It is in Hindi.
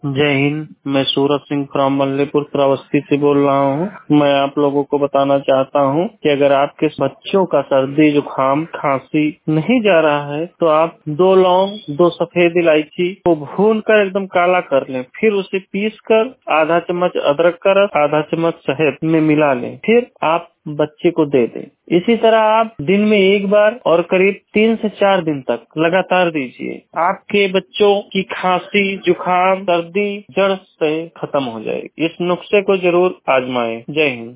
जय हिंद। मैं सूरज सिंह फ्रॉम मल्लीपुर श्रावस्ती से बोल रहा हूँ। मैं आप लोगों को बताना चाहता हूँ कि अगर आपके बच्चों का सर्दी जुकाम खांसी नहीं जा रहा है तो आप 2 लौंग 2 सफेद इलायची को भूनकर एकदम काला कर लें, फिर उसे पीसकर आधा चम्मच अदरक का रस आधा चम्मच शहद में मिला लें, फिर आप बच्चे को दे दें। इसी तरह आप दिन में एक बार और करीब 3 से 4 दिन तक लगातार दीजिए। आपके बच्चों की खांसी जुकाम सर्दी जड़ से खत्म हो जाएगी। इस नुस्खे को जरूर आजमाएं। जय हिंद।